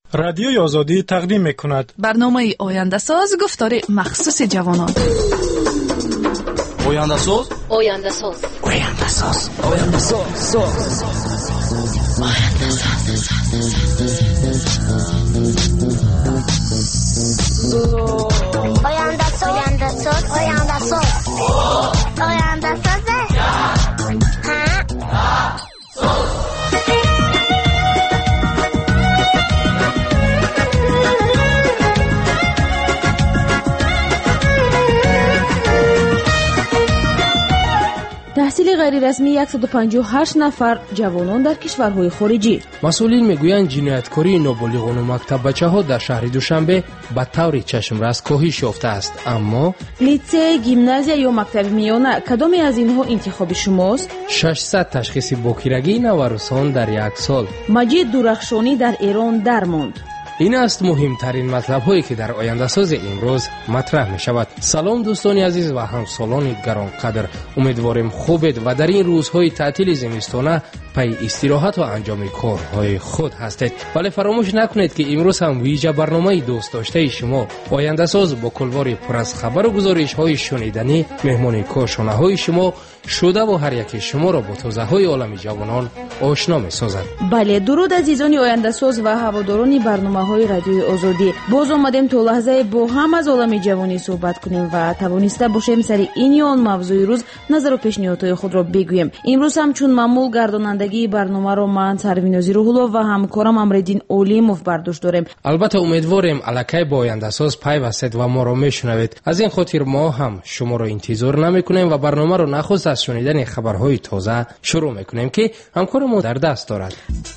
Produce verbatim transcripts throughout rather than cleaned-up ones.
رادیوی آزادی تقدیم می‌کند برنامه آینده ساز گفتار مخصوص جوانان. آینده ساز آینده ساز آینده ساز آینده ساز آینده ساز آینده ساز آینده ساز آینده ساز تحصیل غیر رسمی صد و پنجاه و هشت نفر جوانان در کشورهای خارجی. مسئولین میگویند جنایتکاری نابالغان و مکتب بچه‌ها در شهر دوشنبه به طور چشم‌رس کاهش یافته است، اما لیسه، گیمنازیا یا مکتب میانه کدامی از اینها انتخاب شماست؟ ششصد تشخیص باکیرگی نوروسان در یک سال. مجید درخشانی در ایران درماند. این است مهمترین مطلب هایی که در آینده ساز امروز مطرح می شود. سلام دوستان عزیز و همسالان گرانقدر، امیدواریم خوبید و در این روزهای تعطیل زمستانه پی استراحت و انجام کارهای خود هستید. ولی فراموش نکنید که امروز هم ویژه برنامه دوست داشته شما آینده ساز با کلوار پر از خبر و گزارش های شنیدنی مهمان کاشانه های شما شده و هر یک شما را با توضیح های عالم جوانان آشنا می سازد. بله، درود عزیزان آینده ساز و هواداران برنامه های رادیوی آزادی. باز آمدیم تا لحظه با هم از عالم جوانی صحبت کنیم و توانسته باشیم سر این یا آن موضوع روز نظر و پیشنهادهای خود را بگوییم. امروز هم چون معمول گردانندگی برنامه را من سروینازی روح‌الله و همکارم امردین اولیموف برداشت داریم. البته امیدواریم الکی با آینده ساز پیوستید و ما را میشنوید. از این خاطر ما هم شما را انتظار نمیکنیم و برنامه را نخست از شنیدن خبرهای تازه شروع میکنیم که همکارمون در دست دارد.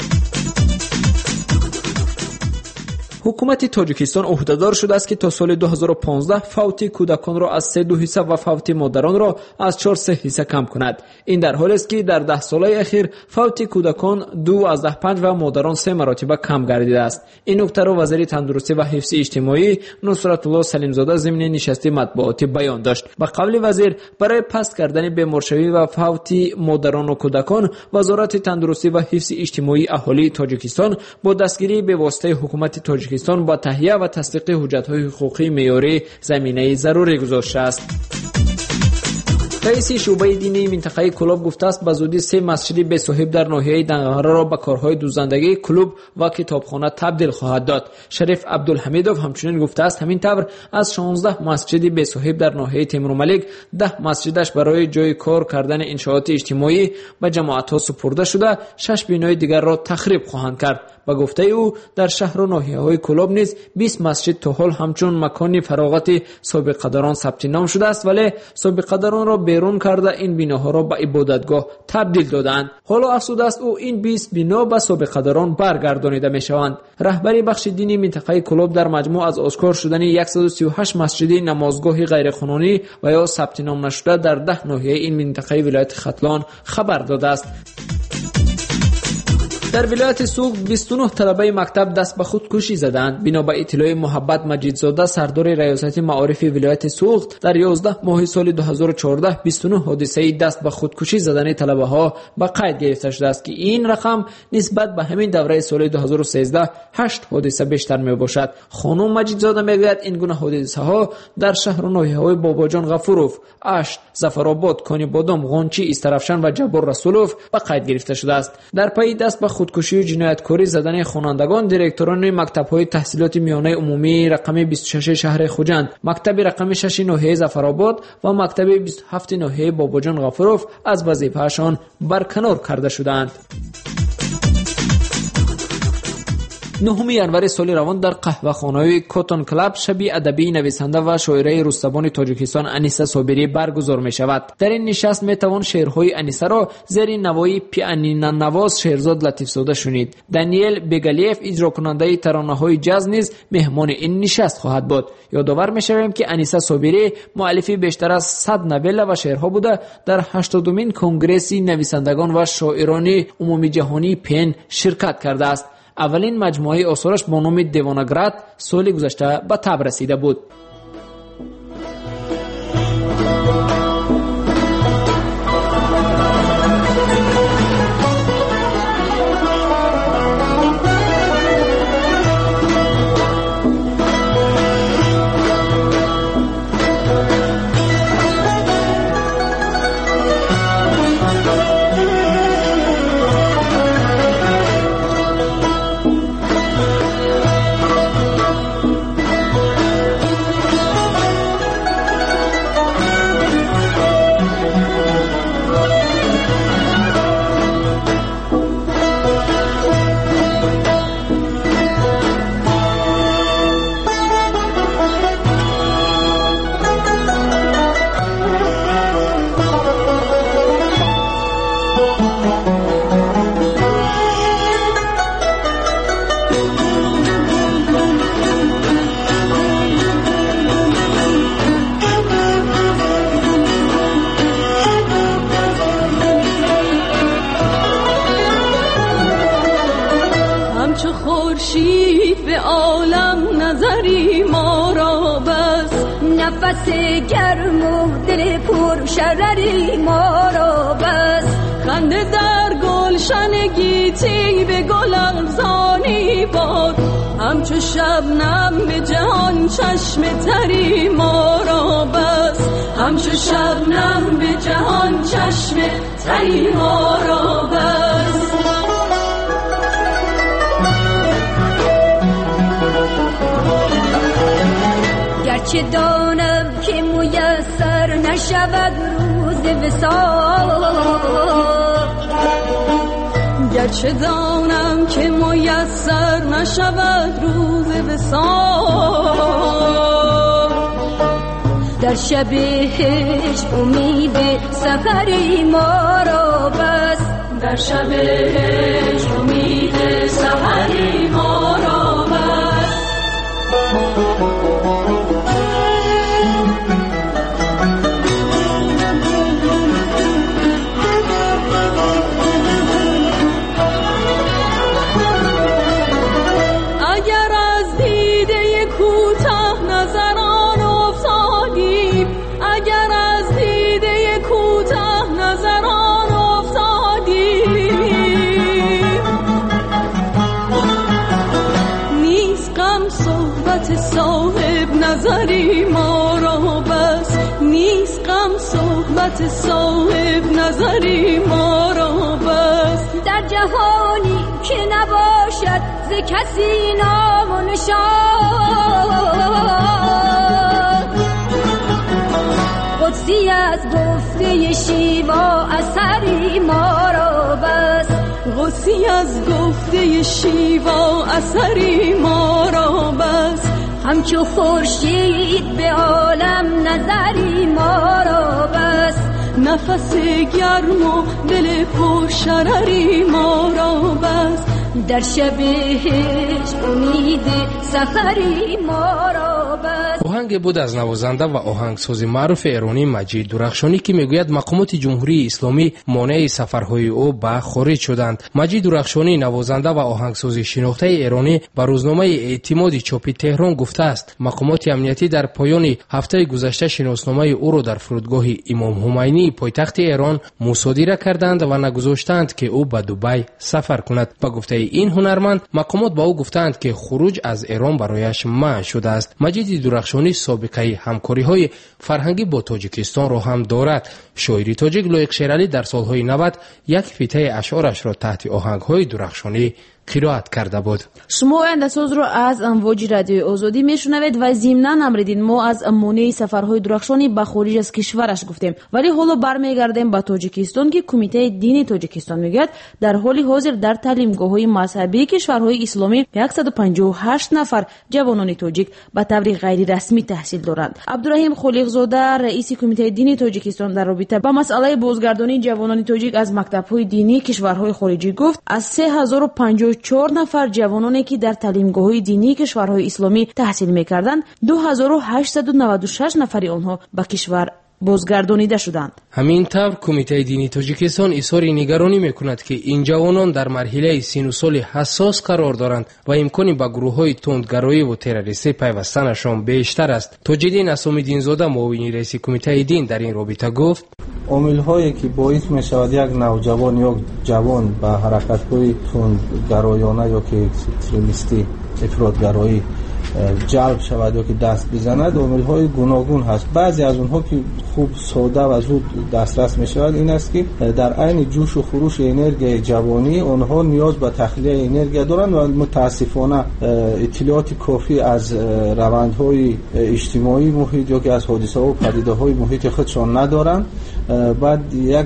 حکومت تاجیکستان عهدهدار شده است که تا سال دو هزار و پانزده فوت کودکان را از سه دو حصه و فوت مادران را از چهار سه حصه کم کند. این در حالی است که در ده ساله اخیر فوت کودکان دو از ده پنج و مادران سه مرتبه کم گردیده است. این نکته را وزیر تندرستی و حفظ اجتماعی نصرت الله سلیمزاده ضمن نشست مطبوعاتی بیان داشت. به قول وزیر، برای پست کردن بیمارشوی و فوت مادران و کودکان، وزارت تندرستی و حفظ اجتماعی اهالی تاجیکستان با دستگیری به واسطه حکومت تاجیکستان با تهیه و تصدیق حجت‌های حقوقی معیاری زمینه ضروری گذاشته است. رئیس شعبه دینی منطقه کلوب گفته است به زودی سه مسجد به صاحب در ناحیه دنگهره را به کارهای دوزندگی کلوب و کتابخانه تبدیل خواهد داد. شریف عبدالحمیدوف همچنین گفته است همین طور از شانزده مسجد به صاحب در ناحیه تیمورملک ده مسجدش برای جای کار کردن انشاءات اجتماعی به جماعت‌ها سپرده شده، شش بنای دیگر را تخریب خواهند کرد. با گفته او در شهر و ناحیه‌های کلوب نیز بیست مسجد تا حال همچون مکان فراغت سابقه‌داران ثبت نام شده است، ولی سابقه‌داران را بیرون کرده این بناها را به عبادتگاه تبدیل دادند. حالا افسوس است او این بیست بنا به سابقه‌داران برگردانیده می‌شوند. رهبری بخش دینی منطقه کلوب در مجموع از آشکار شدن صد و سی و هشت مسجد نمازگاه غیرقانونی و یا ثبت نام نشده در ده ناحیه این منطقه ولایت ختلان خبر داده است. در ولایت سوق بیست و نه طلبه مکتب دست به خودکشی زدند. بنا به اطلاع محبت مجیدزاده سردار ریاست معارف ولایت سوق، در یازده ماه سال دو هزار و چهارده بیست و نه حادثه دست به خودکشی زدن طلبه ها به قید گرفته شده است که این رقم نسبت به همین دوره سال دو هزار و سیزده هشت حادثه بیشتر می باشد. خانم مجیدزاده میگوید این گونه حادثه ها در شهر و ناحیه های باباجان غفوروف، اشت، ظفرآباد، کانی بادام، غنچی، استرفشن و جبر رسولوف به قید گرفته شده است. در پی دست به خودکشی و جنایتکاری زدن خوانندگان، دیرکتوران مکتب‌های تحصیلات میانه عمومی رقم بیست و شش شهر خوجند، مکتب رقم شش ناحیه ظفرآباد و مکتب بیست و هفت ناحیه باباجان غفوروف از وظیفه‌شان برکنار کرده شدند. نهم ینور سال روان در قهوه‌خانه کاتون کلاب شبی ادبی نویسنده و شاعره رستبان تاجیکستان انیسه صابری برگزار می شود. در این نشست می توان شعرهای انیسه را زیر نوای پیانینو نواز شهرزاد لطیفزاده شنید. دانیل بگلیف اجرا کننده ترانه‌های جاز نیز مهمان این نشست خواهد بود. یادآور می شویم که انیسه صابری مؤلفه بیشتر از صد نوله و شعرها بوده در هشتادمین کنگره نویسندگان و شاعران عمومی جهانی پن شرکت کرده است. اولین مجموعه آثارش با نام دیوانگرد سال گذشته به تب رسیده بود. خورشید به عالم نظری ما را بس، نفس گرم و دل پر شرری ما را بس، خنده در گلشن گیتی به گل افزانی باد، همچو شبنم به جهان چشم تری ما را بس، همچو شبنم به جهان چشم تری ما را بس. گرچه دانم که میسر نشود روز وصال، گرچه دانم که میسر نشود روز وصال، در شب هجر امید سفری ما را بس، در شب هجر امید سفری ما را بس. اگر از دیده کوتاه نظران افتادیم، اگر از دیده کوتاه نظران افتادیم، نیست غم صحبت صاحب نظری ما را بس، نیست غم صحبت صاحب نظری ما را بس. در جهانی که نباشد ز کسی نام و نشان، قدسی از گفته شیوا اثری ما را بس، قدسی از گفته شیوا اثری ما را بس. همچو خورشید به عالم نظری ما را بس، نفس گرم و دل پر شرری ما را بس. در شب هجر امید سفری ما را بس. آهنگ بود از نوازنده و آهنگساز معروف ایرانی مجید درخشانی که میگوید مقامات جمهوری اسلامی مانع سفرهای او به خارج شدند. مجید درخشانی نوازنده و آهنگساز شناخته ایرانی به روزنامه اعتماد چاپی تهران گفته است مقامات امنیتی در پایان هفته گذشته شناسنامه او را در فرودگاه امام همینی پایتخت ایران مصادره کردند و نگذاشتند که او به دبی سفر کند. با گفته این هنرمند مقامات با او گفتند که خروج از ایران برایش منع شده است. مجید درخشانی سابقه همکاری‌های فرهنگی با تاجیکستان را هم دارد. شاعری تاجیک لایق شیرعلی در سالهای نود یک فیته اشعارش را تحت آهنگ‌های درخشانی قرائت کرده بود. شما آینده ساز رو از امواج رادیوی آزادی میشنوید و ضمناً نمردین ما از مانع سفرهای درخشانی به خارج از کشورش گفتیم، ولی حالا برمیگردیم به تاجیکستان که کمیته دینی تاجیکستان میگه در حال حاضر در تعلیمگاه‌های مذهبی کشورهای اسلامی صد و پنجاه و هشت نفر جوانان تاجیک به طور غیر رسمی تحصیل دارند. عبدالرحیم خلیق‌زاده رئیس کمیته دینی تاجیکستان در رابطه با مسئله بازگردانی جوانان تاجیک از مکتب‌های دینی کشورهای خارجی گفت از سه هزار و پنجاه و چهار نفر جوانانی که در تعلیمگاه‌های دینی کشورهای اسلامی تحصیل می‌کردند دو هزار و هشتصد و نود و شش نفری آنها به کشور بازگردانیده شدند. همین طور کمیته دینی تاجیکستان اظهار نگرانی میکند که این جوانان در مرحله سن و سال حساس قرار دارند و امکانی به گروه‌های تندگرایی و تروریستی پیوستنشان بیشتر است. تاج‌الدین اسامی‌دین زاده معاون رئیس کمیته دین در این رابطه گفت عامل‌هایی که باعث می‌شود یک نوجوان یا جوان به حرکت‌های تندگرایانه یا که اکستریمیستی افراط‌گرایی جلب شود یا که دست بزند عامل‌های گوناگون هست. بعضی از اونها که خوب ساده و زود دسترس می‌شود این است که در عین جوش و خروش انرژی جوانی اونها نیاز به تخلیه انرژی دارند و متاسفانه اطلاعات کافی از روندهای اجتماعی محیط یا که از حادثه و پدیده‌های محیط خودشان ندارند. بعد یک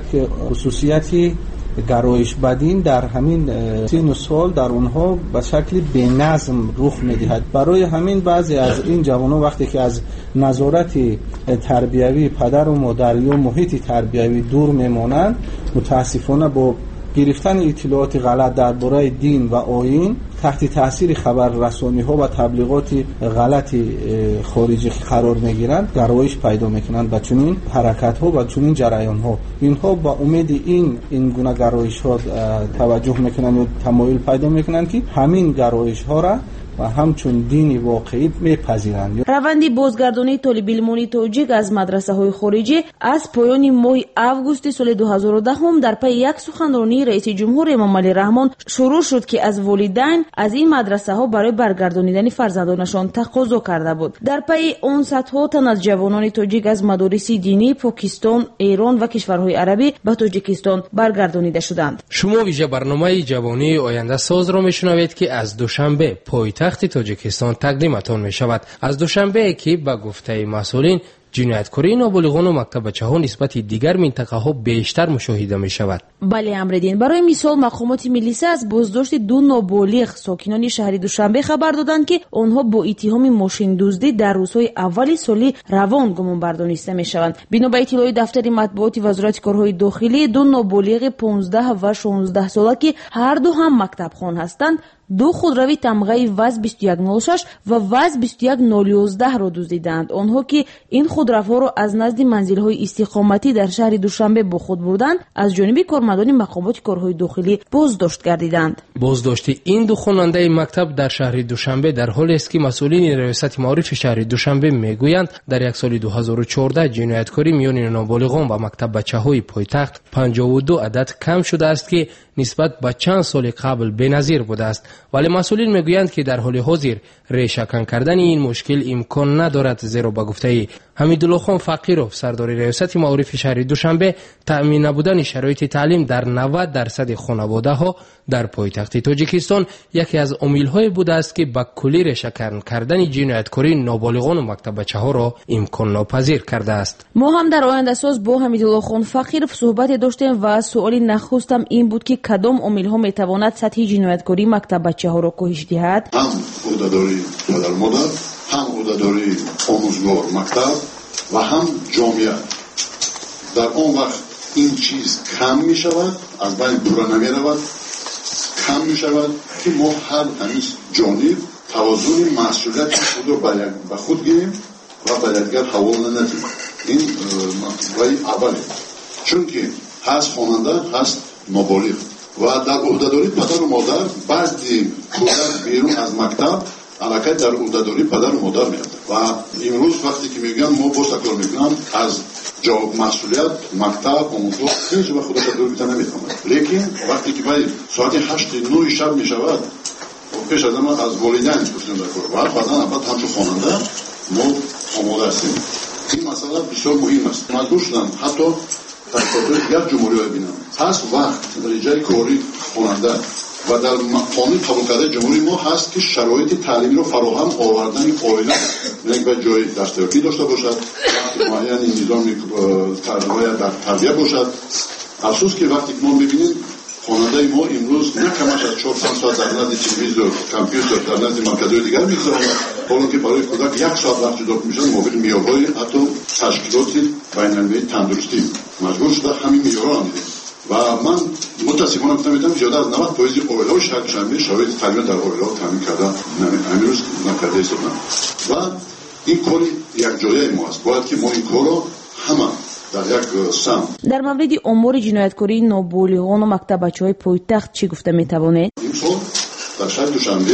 خصوصیتی گرایش بدین در همین سن و سال در اونها به شکل بی‌نظم رخ می‌دهد. برای همین بعضی از این جوانان وقتی که از نظارت تربیوی پدر و مادر یا محیط تربیوی دور میمانند متاسفانه با گرفتن اطلاعات غلط درباره دین و آیین تحت تاثیر خبررسانی‌ها و تبلیغات غلط خارجی قرار می‌گیرند، گرایش پیدا می‌کنند به چنین حرکت‌ها و چنین جریان‌ها. اینها با امید این این گونه گرایش‌ها توجه می‌کنند و تمایل پیدا می‌کنند که همین گرایش‌ها را و همچون دین واقعی میپذیرند. روند بازگردانی طالب علمانی تاجیک از مدرسه های خارجی از پایان ماه اوگوست سال دو هزار و ده در پی یک سخنرانی رئیس جمهور امام علی رحمان شروع شد که از والدین از این مدرسه ها برای برگردانیدن فرزندانشان تقاضا کرده بود. در پی آن صدها تن از جوانان تاجیک از مدارس دینی پاکستان، ایران و کشورهای عربی به تاجیکستان برگردانیده شدند. شما ویژه برنامه جوانی آینده ساز را میشنوید که از دوشنبه پایتخت تخت تاجیکستان تقدیمتان می شود. از دوشنبه که به گفته مسئولین جنایتکاری نابالغان و مکتب بچه‌ها نسبت دیگر منطقه ها بیشتر مشاهده می شود. بله امردین، برای مثال مقامات ملیسا از بازداشت دو نابالغ ساکنان شهر دوشنبه خبر دادند که آنها با اتهام ماشین دزدی در روزهای اول سال روان گمانبر دانسته می شوند. بنا به اطلاع دفتر مطبوعات وزارت کارهای داخلی، دو نابالغ پانزده و شانزده ساله که هر دو هم مکتب خوان هستند، دو خودروی تمغه وز بیست و یک صفر شش و وز بیست و یک صفر یازده را دزدیدند. آنها که این خودروها را از نزد منزل‌های استقامتی در شهر دوشنبه با خود بردند، از جانب کارمندان مقامات کارهای داخلی بازداشت گردیدند. بازداشت این دو خواننده مکتب در شهر دوشنبه در حالی است که مسئولین ریاست معارف شهر دوشنبه میگویند در یک سال دو هزار و چهارده جنایتکاری میان نابالغان و مکتب بچه‌های پایتخت پنجاه و دو عدد کم شده است که نسبت به چند سال قبل بی‌نظیر بوده است، ولی مسئولین میگویند که در حال حاضر ریشه‌کن کردن این مشکل امکان ندارد، زیرا به گفته حمیدالله خان فقیرов سردار ریاست معارف شهر دوشنبه تأمین نبودن شرایط تعلیم در نود درصد خانواده ها در پایتخت تاجیکستان یکی از عامل‌های بوده است که به کلی ریشه‌کن کردن جنایتکاری نابالغان و مکتب بچه‌ها را امکان ناپذیر کرده است. ما هم در آینده ساز با حمیدالله خان فقیرov صحبت داشتیم و سوال نخستم این بود که کدام عامل‌ها میتواند سطح جنایتکاری مکتب بچه‌ها را کاهش دهد؟ هم عهده‌داری پدر مادر، هم عهده‌داری آموزگار مکتب و هم جامعه. در آن وقت این چیز کم می شود، از بین پورا نمی رود، کم می شود که ما هر همیز جانب توازن مسئولیت خود را به خود گیریم و به دیگر حوال ندیم. این رای اوله، چون که هست خواننده، هست نابالغ و در عهده‌داری پدر و مادر بعضی کودک بیرون از مکتب حرکت در عهده‌داری پدر و مادر میاد و امروز وقتی که میگن ما با تکرار میکنم از جواب مسئولیت مکتب آموزگار هیچ وقت خودش دور میتونه نمیتونه، لیکن وقتی که باید ساعت هشت نه شب میشود پیش از ما از والدین پرسیدن در کار و بعدا البته همچون خواننده ما آماده هستیم. این مسئله بسیار مهم است. مجبور شدم حتی در کارهای دیگر جمهوری ها ببینم هست وقت در جای کاری خواننده و در قانون قبول کرده جمهوری ما هست که شرایط تعلیمی رو فراهم آوردن عائله یک به جای دستیابی داشته باشد، معین نظام تربیت در تربیت باشد. افسوس که وقتی ما ببینیم خواننده ما امروز نه کمش از چهار پنج ساعت در نزد تلویزیون کامپیوتر در نزد مرکزهای دیگر میگذارند، حالا که برای کودک یک ساعت وقت جدا میشن مقابل معیارهای حتی تشکیلات بین‌المللی تندرستی مجبور شده همین معیارها رو و من متاسفانه گفتم میتونم زیاده از نود درصد عائله و شهر دوشنبه شرایط تعلیم در عائله رو تامین کرده امروز نکرده است و این کار یک جایه ما است. باید که ما این کار رو همه در یک سم. در مورد امور جنایتکاری نابالغان و مکتب بچه‌های پایتخت چی گفته میتوانه؟ این سال در شهر دوشنبه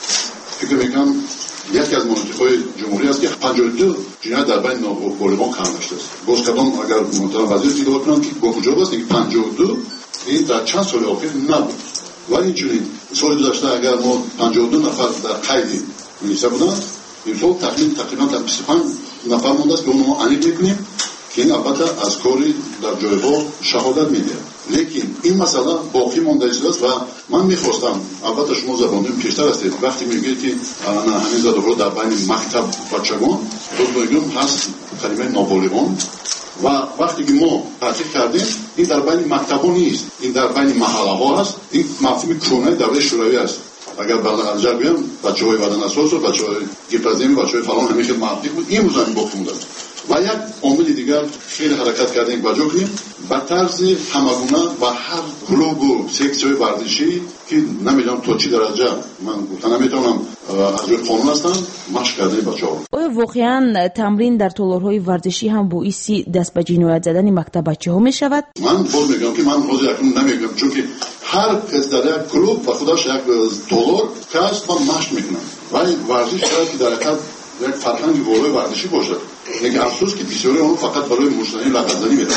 فکر میکنم یکی از مناطق‌های جمهوری است که پنجاه و دو جنایت در بین نابالغان کم داشته است. باز کدام اگر محترم وزیر دیگه بکنم که با کجا است که پنجاه و دو این در چند سال اخیر نبود و اینجوری سال گذشته اگر ما پنجاه و دو نفر در قید ملیسا بودن این سال تقریبا تقریبا در بیست و پنج نفر مونده است که اون ما انیق میکنیم که این البته از کاری در جایها شهادت میده، لیکن این مسئله باقی مانده است و من میخواستم البته شما زبانتون پیشتر هستید وقتی میگید که همین زاده‌ها در بین مکتب بچگان دو میگم هست کلمه نابالغان و وقتی که ما تحقیق کردیم این در بین مکتب‌ها نیست، این در بین محله‌ها است. این مفهوم کونه دوره شوروی است. اگر بعدا از جر بیان بچه‌های بدن اساس و بچه‌های گیپرزیم بچه‌های فلان همیشه معرفی بود این موضوع باقی مونده و یک عامل دیگر خیلی حرکت کردیم با جوکیم به طرز همگونه و هر کلوب و سکسیون ورزشی که نمیدونم تا چی درجه من گفتن نمیتونم از روی قانون هستم مشق کردن بچه‌ها. آیا واقعا تمرین در تالارهای ورزشی هم باعث دست به جنایت زدن مکتب بچه‌ها می شود؟ من باز میگم که من باز یکم نمیگم چون که هر کس در یک کلوب و خودش یک تالار کس من مشق میکنم ولی ورزش شاید که در حقیقت یک فرهنگ والای ورزشی باشد. لیکن افسوس که بسیاری اون فقط برای مشتری لغزنی میدن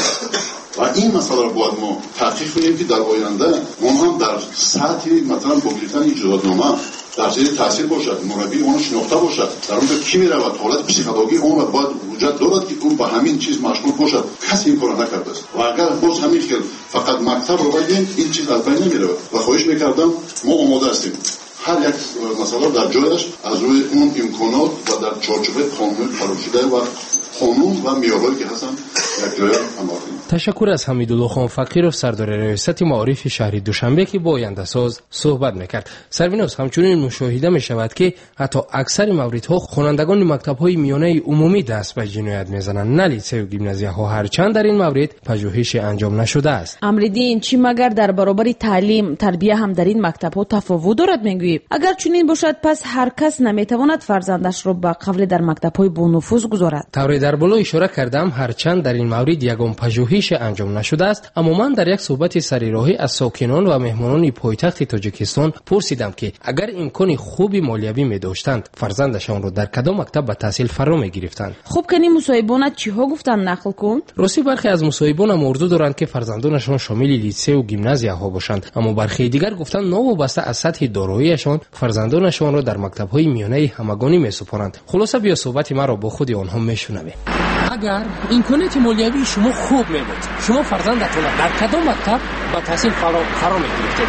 و این مسئله رو باید ما تحقیق کنیم که در آینده ما هم در سطح مثلا با گرفتن اجازه‌نامه در زیر تاثیر باشد، مربی اون شناخته باشد، در اونجا کی میرود حالت پسیکولوژی اون رو باید وجود دارد که اون با همین چیز مشغول باشد. کسی این کارو نکرده است و اگر باز همین که فقط مکتب رو بگیم این چیز از بین نمیره و خواهش میکردم ما آماده هستیم هر یک مسئله در جایش از روی اون امکانات و در چارچوب قانونی قرار شده و قانون و معیارهایی که هستن یک جای عمل کنیم. تشکر از حمیدالله خان فقیرов سردار ریاست معارف شهر دوشنبه که با آینده ساز صحبت میکرد. سربیناز همچنین مشاهده می شود که حتی اکثر موردها خوانندگان مکتب‌های میانه عمومی دست به جنایت میزنند، نه لیسه و گیمنازیاها، هرچند در این مورد پژوهش انجام نشده است. امردین چی مگر در برابر تعلیم تربیت هم در این مکتب‌ها تفاوت دارد میگویید؟ اگر چنین باشد پس هر کس نمیتواند فرزندش را به قبول در مکتب‌های بانفوذ گذارد. طوری در بالا اشاره کردم هرچند در این مورد یگان پژوهش انجام نشده است، اما من در یک صحبت سریراهی از ساکنان و مهمانان پایتخت تاجیکستان پرسیدم که اگر امکان خوبی مالیوی می داشتند فرزندشان را در کدام مکتب به تحصیل فرا می گرفتند. خوب کنی مصاحبان چی ها گفتند نقل کن؟ راستی برخی از مصاحبان موضوع دارند که فرزندانشان شامل لیسه و گیمنازیاها باشند، اما برخی دیگر گفتند نوابسته از سطح داراییشان فرزندانشان را در مکتب‌های میانه همگانی می سپارند. خلاصه بیا صحبت ما را با خود آنها میشنویم. اگر امکانات مالیوی شما خوب می بود، شما فرزندتون را در کدام مکتب با تحصیل فرا فرا می‌گرفتید؟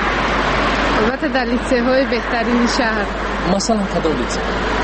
البته در لیسه های بهترین شهر. مثلا کدام لیسه؟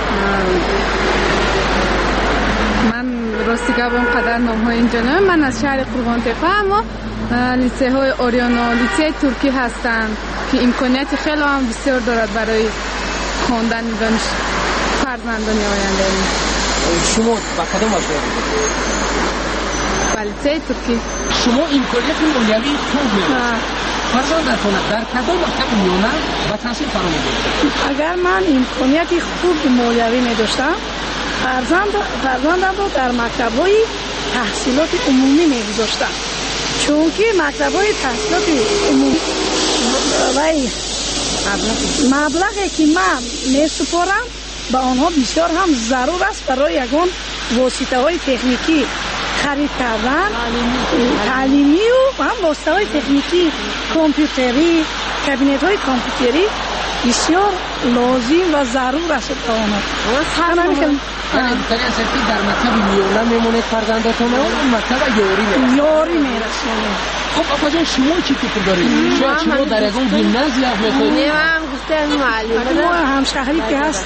من راستی که اونقدر نام های اینجا نه، من از شهر قربان تپه، اما لیسه های اوریانا، لیسه ترکی هستند که امکانات خیلی هم بسیار دارد برای خواندن دانش فرزندان آینده. شما با کدام مشغول بودید؟ لیسه ترکی. شما امکانات مالیوی خوب می‌داشتید. فرزندتون در کدام مکتب میانه و تحصیل فرا می‌گرفتید؟ اگر من امکانات خوب مالیوی می‌داشتم فرزند فرزندم رو در مکتب‌های تحصیلات عمومی می‌گذاشتم، چون که مکتب‌های تحصیلات عمومی وای مبلغی که من می‌سپارم با آنها بسیار هم ضرور است برای یگان واسطه‌های تکنیکی خرید کردن، تعلیمی و هم واسطه‌های تکنیکی کامپیوتری، کابینت‌های کامپیوتری بسیار لازم و ضرور است تا آنها. همین که امکانی است که در مکتب میانه میمونید فرزندتون و مکتب یاری میرسید. یاری میرسید. خب آقا جان شما چی فکر دارید؟ شاید شما در یگان گیمنازیا میخواهید؟ نه من گفتم معلم. ما همشهری که هست.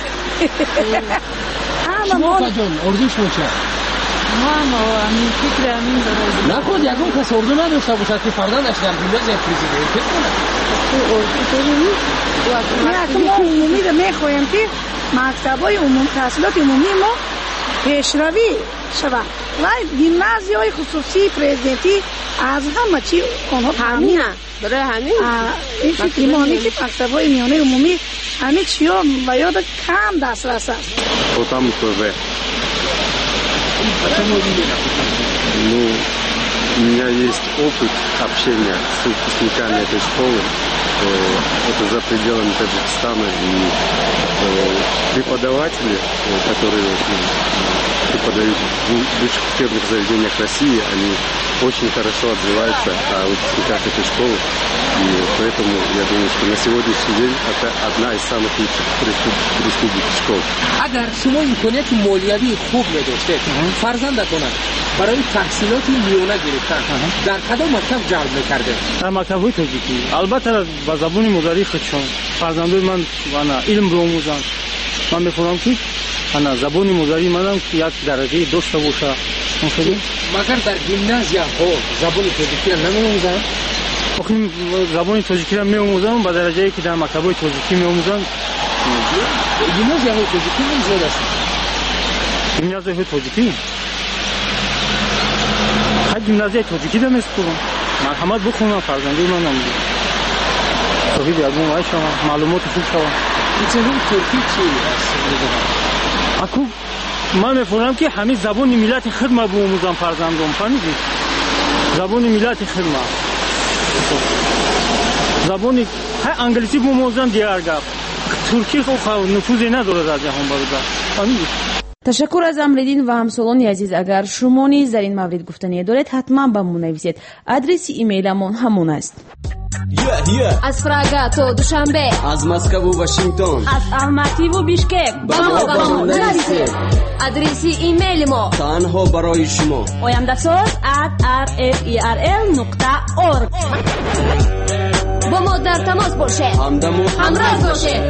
شما آقا جان ارزو شما چه؟ ما هم همین فکر همین دارد. نه خود یگان کس اردو نداشته باشد که فرزندش در گیمنازیا پرزیدنت فکر کنه. نه ما عمومی رو میخواهیم که مکتب‌های عمومی تحصیلات عمومی ما پیشروی شود و گیمنازیای خصوصی پرزیدنتی از همه چی آنها همینه برای همین این فکر ایمانی که مکتب‌های میانه عمومی همه چی ها به یاد کم دسترس است. Потому что же ну, у меня есть опыт общения с выпускниками этой школы. Это за пределами Таджикистана, и преподаватели, которые преподают в высших учебных заведениях России, они очень хорошо отзываются о выпускниках этой школы, и поэтому я думаю, что на сегодняшний день это одна из самых лучших в республике школ. اگر شما امکانات مالیوی خوب نداشتید فرزندتون برای تحصیلات میانه گرفتن در کدام مکتب جلب می‌کردید؟ در مکتب‌های تاجیکی. البته با زبان مادری خودشون فرزندان من وانا علم بیاموزند. من می‌خوام که انا زبان مادری منم که یک درجه داشته باشه. مگر در گیمنازیا ها زبان تاجیکی را نمی‌آموزند؟ آخه زبان تاجیکی را می‌آموزند با درجه‌ای که در مکتب‌های تاجیکی می‌آموزند. گیمنازیا های تاجیکی زیاد است. گیمنازیا های تاجیکی гимназияи тоҷикида мескунам. марҳамат бихонам, фарзанди манам. соҳиби албом шавам, маълумоти хуб шавам. ин турки чи аст? аку ман мефаҳмам ки ҳамин забони миллати хидма биомӯзам фарзандам, фаҳмидӣ? забони миллати хидма. забони ҳай англисӣ биомӯзам дигар гап. турки хуб нуфузе надорад аз ҷаҳон бародар. фаҳмидӣ? ташаккур аз амридин ва ҳамсолони азиз. агар шумо низ дар ин маврид гуфтание доред, ҳатман ба мо нависед. адреси имейламон ҳамон аст. аз Прага то Душанбе, аз Москву Вашингтон, аз Алмативу Бишкек ба мо ба мо нависед. адреси имейли мо танҳо барои шумо oyamdasoz at r f e r l nuqta org. با ما در تماس باشید، همراه باشید.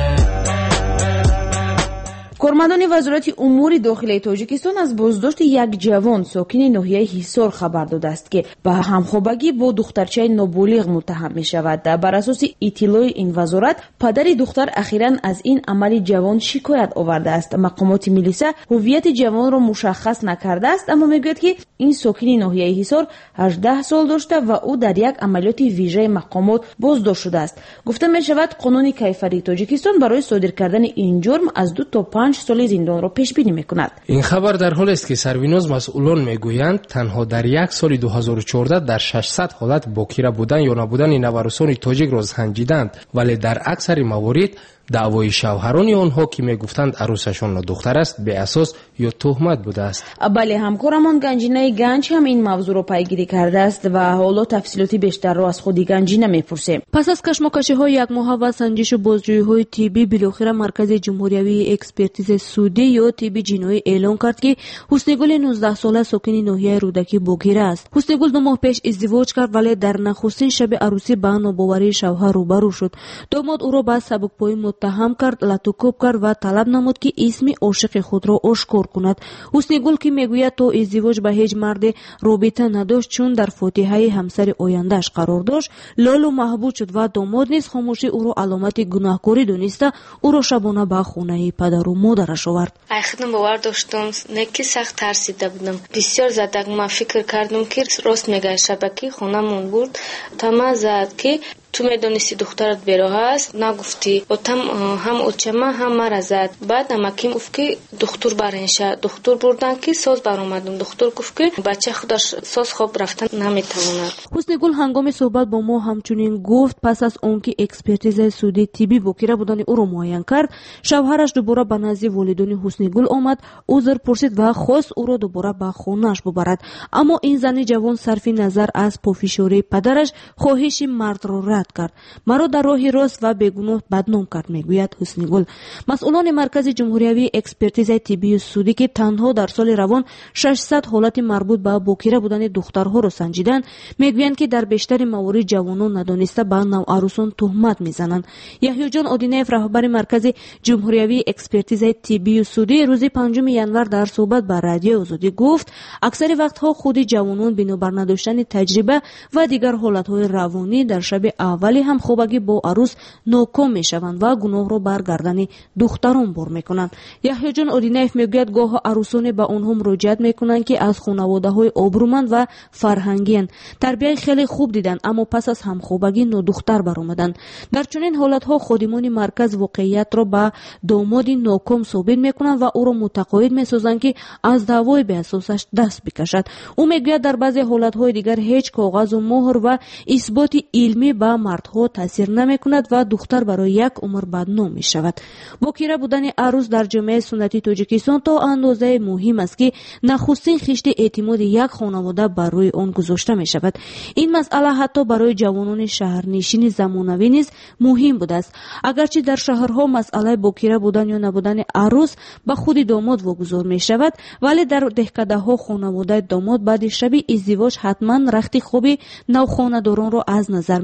кормандони вазорати умури дохилаи тоҷикистон аз боздошти як ҷавон сокини ноҳияи ҳисор хабар додааст ки ба ҳамхобагӣ бо духтарчаи нобулиғ муттаҳам мешавад. бар асоси иттилои ин вазорат, падари духтар ахиран аз ин амали ҷавон шикоят овардааст. мақомоти милиса ҳуввияти ҷавонро мушаххас накардааст, аммо мегӯяд ки ин сокини ноҳияи ҳисор ҳаждаҳ сол дошта ва ӯ дар як амалиёти вижаи мақомот боздошт шудааст. гуфта мешавад, қонуни кайфарии тоҷикистон барои содир кардани ин ҷурм аз ду то панҷ соли зиндонро пешбинӣ мекунад. ин хабар дар ҳоле аст ки сарвиноз масъулон мегӯянд танҳо дар як соли дуҳазору чордаҳ дар шашсад ҳолат бокира будан ё набудани наварусони тоҷикро санҷиданд, вале дар аксари маворид даъвои шавҳарони онҳо ки мегуфтанд арӯсашон нодухтар аст беасос ё тӯҳмат будааст. бале ҳамкорамон ганҷинаи ганҷ ҳам ин мавзӯъро пайгирӣ кардааст ва ҳоло тафсилоти бештарро аз худи ганҷина мепурсем. пас аз кашмокашиҳои якмоҳа ва санҷишу бозҷӯиҳои тиббӣ, билохира маркази ҷумҳуриявии экспертизаи судӣ ё тибби ҷиноӣ эълон кард ки ҳуснигули нуздаҳсола сокини ноҳияи рӯдакӣ бокира аст. ҳуснигул ду моҳ пеш издивоҷ кард, вале дар нахустин шаби арӯсӣ ба нобоварии шавҳар рӯбарӯ шуд. домод ӯро ба сабукпоӣ муттаҳам кард, латукӯб кард ва талаб намуд ки исми ошиқи худро ошкор кунад. ҳуснигул ки мегӯяд то издивоҷ ба ҳеҷ марде робита надошт, чун дар фотиҳаи ҳамсари ояндааш қарор дошт, лолу маҳбуд шуд ва домод низ хомӯшӣ ӯро аломати гунаҳкорӣ дониста ӯро шабона ба хонаи падару модараш овард. ай худам бовар доштам, не ки сахт тарсида будам. бисёр задак ма фикр кардам ки рост мегӯяд. шабаки хонамон бурд, тама зад ки ту медонисти духтарат бероҳ аст, нагуфтӣ. отам ҳам очама ҳам мара зад. баъд амаким гуфт ки духтур баренша. духтур бурдан ки соз баромадам. духтур гуфт ки бача худаш соз хоб рафтан наметавонад. ҳуснигул ҳангоми суҳбат бо мо ҳамчунин гуфт, пас аз он ки экспертизаи судӣ тиббӣ бокира будани ӯро муайян кард, шавҳараш дубора ба назди волидони ҳуснигул омад, узр пурсид ва хост ӯро дубора ба хонааш бубарад. аммо ин зани ҷавон сарфи назар аз пофишории падараш хоҳиши мардро рад кард. маро дар роҳи рост ва бегуноҳ бадном кард, мегӯяд ҳуснигул. масъулони маркази ҷумҳуриявии экспертизаи тиббию судӣ ки танҳо дар соли равон шашсад ҳолати марбут ба бокира будани духтарҳоро санҷиданд, мегӯянд ки дар бештари маворид ҷавонон надониста ба навъарӯсон тӯҳмат мезананд. яҳёҷон одинаев, раҳбари маркази ҷумҳуриявии экспертизаи тиббию судӣ, рӯзи панҷуми январ дар суҳбат ба радиои озодӣ гуфт, аксари вақтҳо худи ҷавонон бинобар надоштани таҷриба ва дигар ҳолатҳои равонӣ дар шаби аввали ҳамхобагӣ бо арӯс ноком мешаванд ва гуноҳро бар гардани духтарон бор мекунанд. яҳёҷон одинаев мегӯяд, гоҳо арӯсоне ба онҳо муроҷиат мекунанд ки аз хонаводаҳои обрӯманд ва фарҳангиянд, тарбияи хеле хуб диданд, аммо пас аз ҳамхобагӣ нодухтар баромаданд. дар чунин ҳолатҳо ходимони марказ воқеиятро ба домоди ноком собит мекунанд ва ӯро мутақоид месозанд ки аз даъвои беасосаш даст бикашад. ӯ мегӯяд, дар баъзе ҳолатҳои дигар ҳеҷ коғазу моҳр ва исботи илмӣ ба мардҳо таъсир намекунад ва духтар барои як умр бадном мешавад. бокира будани арӯс дар ҷомеаи суннатии тоҷикистон то андозае муҳим аст ки нахустин хишти эътимоди як хонавода бар рӯи он гузошта мешавад. ин масъала ҳатто барои ҷавонони шаҳрнишини замонавӣ низ муҳим будааст. агарчи дар шаҳрҳо масъалаи бокира будан ё набудани арӯс ба худи домод вогузор мешавад, вале дар деҳкадаҳо хонаводаи домод баъди шаби издивоҷ ҳатман рахти хоби навхонадоронро аз назар мегузарад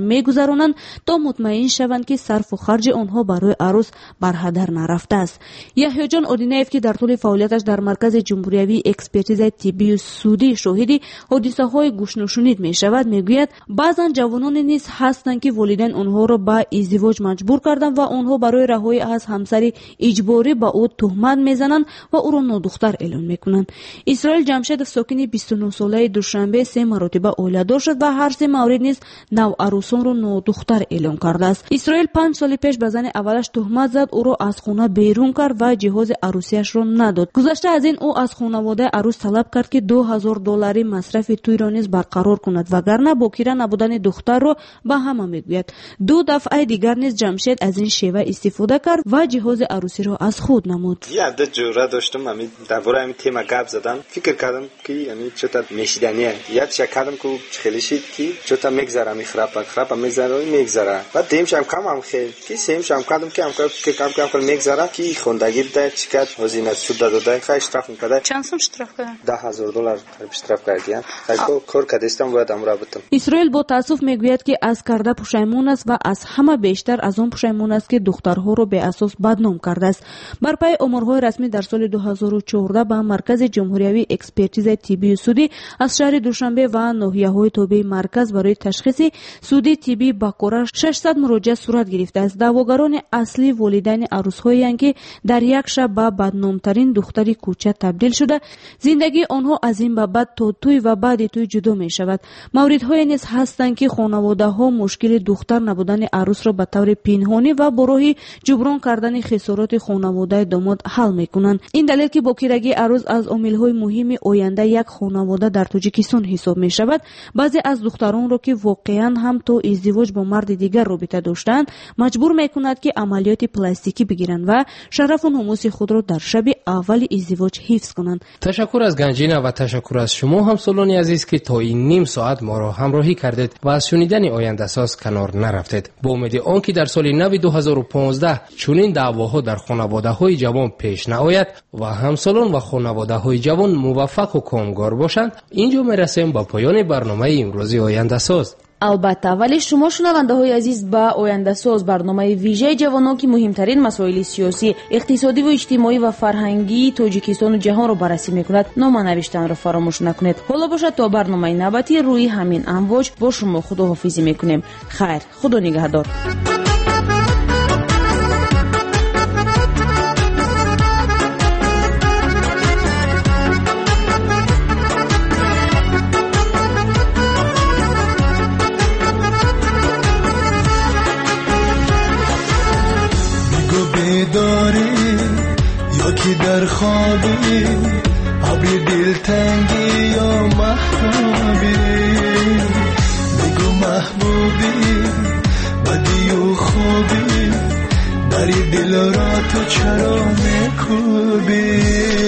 بگذرانند تا مطمئن شوند که صرف و خرج آنها برای عروس بر هدر نرفته است. یحیی جان اودینایف که در طول فعالیتش در مرکز جمهوری اکسپرتیز طبی سعودی شاهد حادثه‌های گوش‌نشینی می‌شود، میگوید بعضن جوانان نیز هستند که والدین آنها را به ازدواج مجبور کردند و آنها برای رهایی از همسر اجباری به او تهمت میزنند و او را نادختر اعلام میکنند. اسرائیل جمشید ساکن بیست و نه ساله دوشنبه سه مرتبه اولادار شد و هر سه مورد نیز نوعروسان را نادختر اعلام کرده است. اسرائیل پنج سال پیش به زن اولش تهمت زد، او را از خانه بیرون کرد و جهاز عروسیش را نداد. گذشته از این او از خانواده عروس طلب کرد که دو هزار دلاری مصرف توی را نیز برقرار کند، وگرنه باکره نبودن دختر را به همه میگوید. دو دفعه دیگر نیز جمشید از این شیوه استفاده کرد و جهاز عروسی را از خود نمود. یه عدد جوره داشتم، همین درباره همین تیم گپ زدم، فکر کردم که همین چطور میشیدنیه، یاد چه کردم که خیلی شید که چطور میگذره، میخراب خراب میگذره میگذره. بعد دیمش هم کم هم خیلی که سیمش هم کردم که هم که کم کم کم میگذره که خوندگی ده چیکار هزینه شد داده خیلی اشتراک میکنه. چند سوم اشتراک کنه؟ ده هزار دلار اشتراک کردیم. خیلی کار کردستم باید امر بتم. اسرائیل با تاسف میگوید که از کرده پشیمون است و از همه بیشتر از اون پشیمون است که دخترها رو به اساس بدنام کرده است. بر پای امورهای رسمی در سال دو هزار و چهارده با مرکز جمهوری اکسپرتیز طبی سعودی از شهر دوشنبه و ناحیه‌های تابع مرکز برای تشخیص سعودی طبی با قرار ششصد مراجعه صورت گرفته است. دعواگران اصلی والدین عروس‌هایی که در یک شب به بدنامترین دختری کوچه تبدیل شده، زندگی آنها از این به بعد تا توی و بعد توی جدا می شود. موردهای نیز هستند که خانواده‌ها مشکل دختر نبودن عروس را به طور پنهانی و با راه جبران کردن خسارات خانواده داماد حل میکنند. این دلیل که باکرگی عروس از عامل‌های مهم آینده یک خانواده در تاجیکستان حساب می شود. بعضی از دختران را که واقعا هم تا ازدواج با مرد دیگر رابطه داشتند مجبور میکند که عملیات پلاستیکی بگیرند و شرف و ناموس خود را در شب اول ازدواج حفظ کنند. تشکر از گنجینه و تشکر از شما همسالان عزیز که تا این نیم ساعت ما را همراهی کردید و از شنیدن آینده ساز کنار نرفتید. با امید آنکه در سال نو دو هزار و پانزده چنین دعواها در خانواده‌های جوان پیش نیاید و همسالان و خانواده‌های جوان موفق و کامگار باشند، اینجا میرسیم با پایان برنامه امروزی آینده ساز. البته ولی شما شنونده های عزیز با آینده ساز برنامه ویژه جوانان که مهمترین مسائل سیاسی، اقتصادی و اجتماعی و فرهنگی تاجیکستان و جهان را بررسی میکند نامه نوشتن را فراموش نکنید. حالا باشد تا برنامه نوبتی روی همین امواج با شما خداحافظی میکنیم. خیر، خدا نگهدار. داری یا که در خوابی، ابری دلتنگی یا محبوبی، بگو محبوبی بدی و خوبی، داری دل را تو چرا میکوبی؟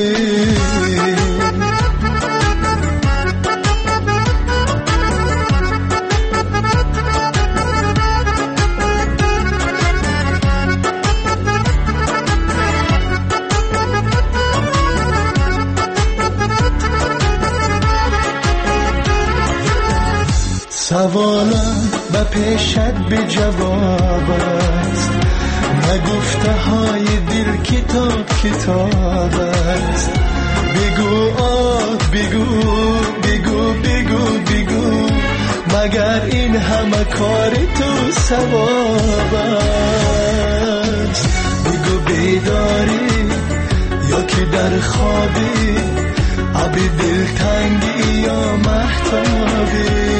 سوالم به پیشت به جواب است، نگفته های دل کتاب کتاب است. بگو آه بگو بگو بگو بگو، مگر این همه کار تو ثواب است. بگو بیداری یا که در خوابی، ابری دلتنگی یا محتابی،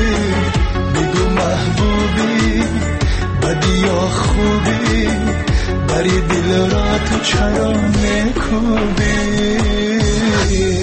محبوبی بدی یا خوبی، بری دل را تو چرا میکوبی؟